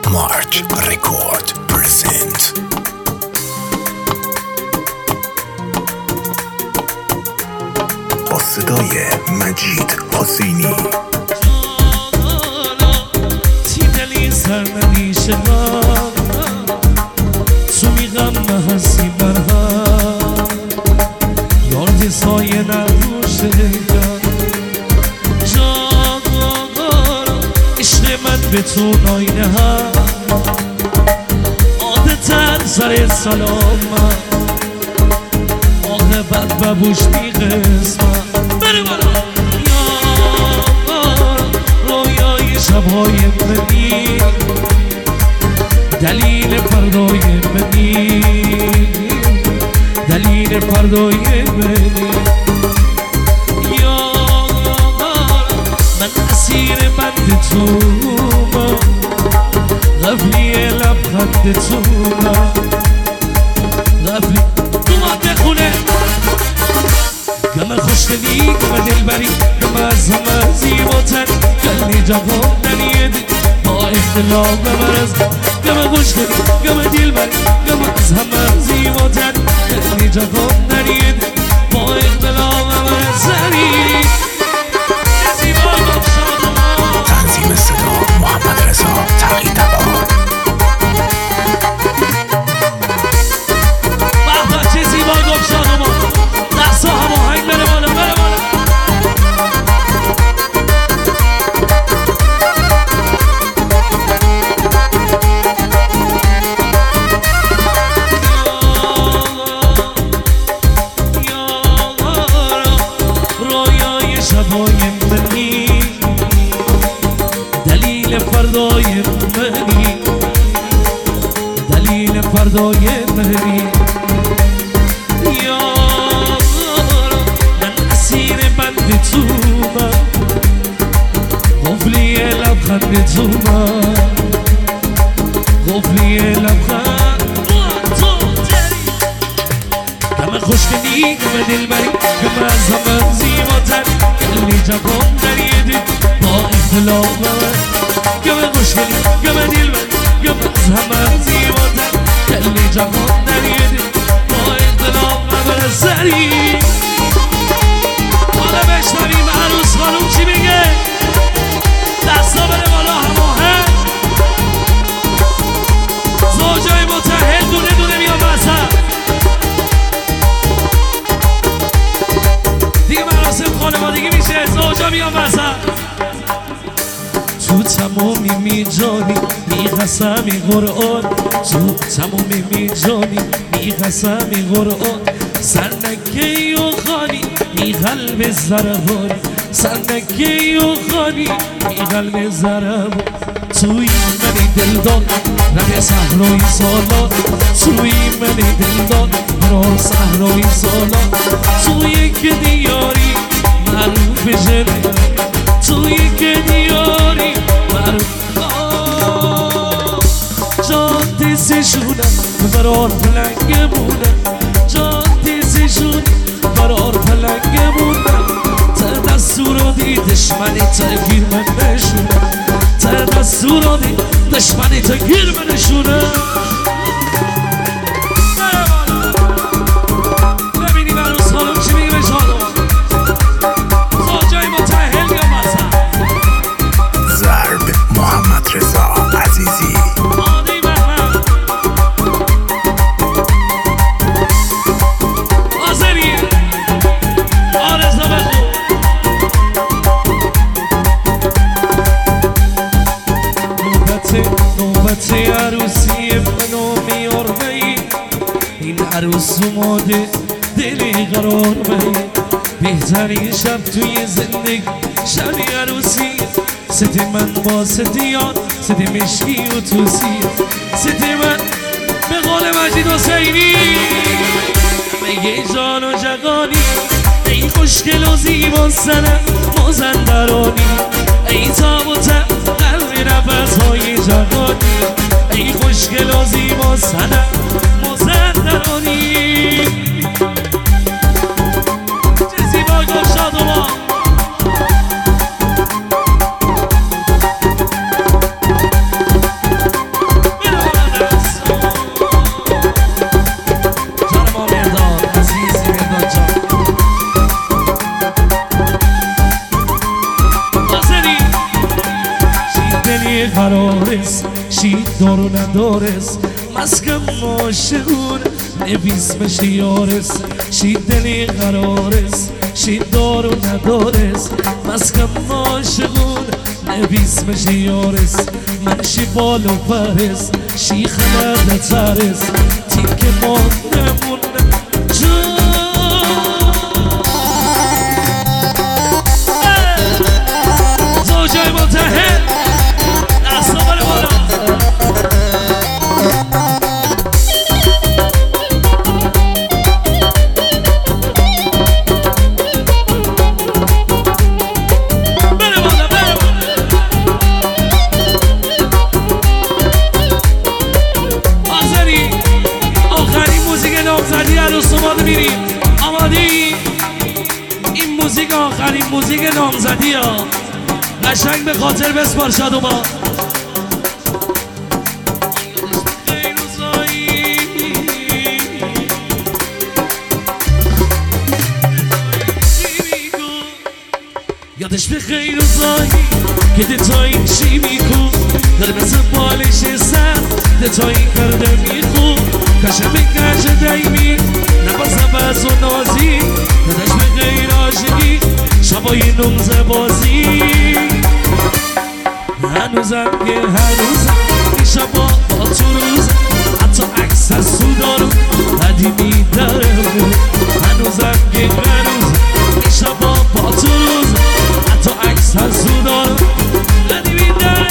March Record present. با صدای مجید حسینی. تیدلی سرمنی شدم تو میغم هستی برها یاد سایه نروشه عشق من به تو ناینه ها عادتن سر سلام آخه بد ببوش بی قسمت بره بالا رویای شبهای منی دلیل پردای منی دلیل پردای منی من اسیر بند تو غفلی لبخند تو غفلی اومد بخونه گم خوشگلی گم دلبری گم از همه زیباتر گلی جوان ننیدی با اختلاف مرز گم خوشگلی گم دلبری گم از همه زیباتر گلی جوان ننیدی با اختلاف مرز تنظیم صدا محمد رضا تقی‌طبا. به چه زیبا گفت شادمان دستا هماهنگ بره بالا بره بالا رویای شبای منی دلیل فردای منی دلیل فردای منی من اسیر بند تو غفلی لبخند تو غفلی لبخند گم خوشگلی گم دلبری گم از همه زیباتر گلی جوان نریدی با اختلاف گم خوشگلی گم دلبری گم از همه زیباتر گلی جوان نریدی با اختلاف سری حالا بشنویم عروس خانوم چی میگه دستا بره بالا هماهنگ زوجای متحد دونه دونه میان وسط دیگه مراسم خانوادگی میشه زوجا میان وسط تو تمامی میجانی میقسمی قرآن تو تمامی میجانی میقسمی قرآن سرنگی و خانی می قلب زربانی سرنگی و خانی می قلب زربانی توی منی دلدان رم صحرای سالان توی منی دلدان رم صحرای سالان توی که دیاری معروف بشه توی که دیاری معروف جان دیسشونم قرار پلنگ بودم جان دیسشون قرار پلنگ بودم تا دستور دی دشمنی تا گیر من نشونم تا دستور دی دشمنی تا گیر من نشونم ببینیم عروس خانم چی میگه به شادمان زوجای متحل یا مذهب ضرب محمد رضا عزیزی. نوبت عروسی منو میارمه این عروس اومده دلی قرار بده بهترین شب توی زندگی شبی عروسی ستی من با ستیان ستی مشکی و توسی ستی من به قول مجید حسینی میگه جان و جگانی ای خوشگل و زیبا سنم مازندرانی ای تاب و تب قلب نفسهای جوانی ای خوشگل و زیبا سنم مازندرانی چه زیبا گفت شادمان دل قرارست شید دارو ندارست مسکم عاشقون نویس یارست شید دل قرارست شید دارو ندارست مسکم عاشقون نویس یارست من شی بالو پرست شی خلده ترست تیک ماندمون زوجای متحد دستا بره بالا بره بالا بره بالا آذری آخرین موزیک نامزدی عروس اومد میریم آمادی این موزیک آخرین موزیک نامزدی ها قشنگ به خاطر بسپار شادوما یادش به خیر و زایی که دتایی چی میکن در مثل بالش سر دتایی کرده میخون کشم کشه دیمی نبازم بس و نازی دادش به غیر عاشقی شبای نمزه بازی هنوزم که هنوزم این شبا با تو روزم حتی عکس از سو دارم قدیمی دارم هنوزم که هنوزم این شبا با تو روزم حتی عکس از سو دارم قدیمی دارم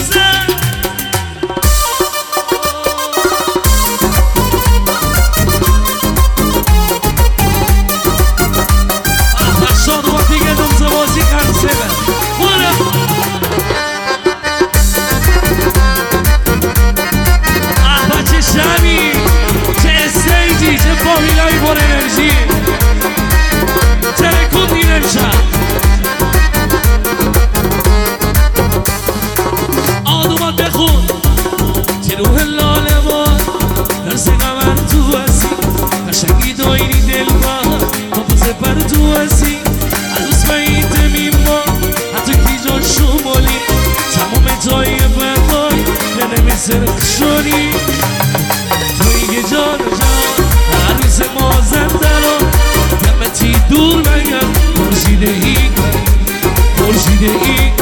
سرخشونی توی جان جان عروس ما زندرا دمتی دور بگم خورشیده ای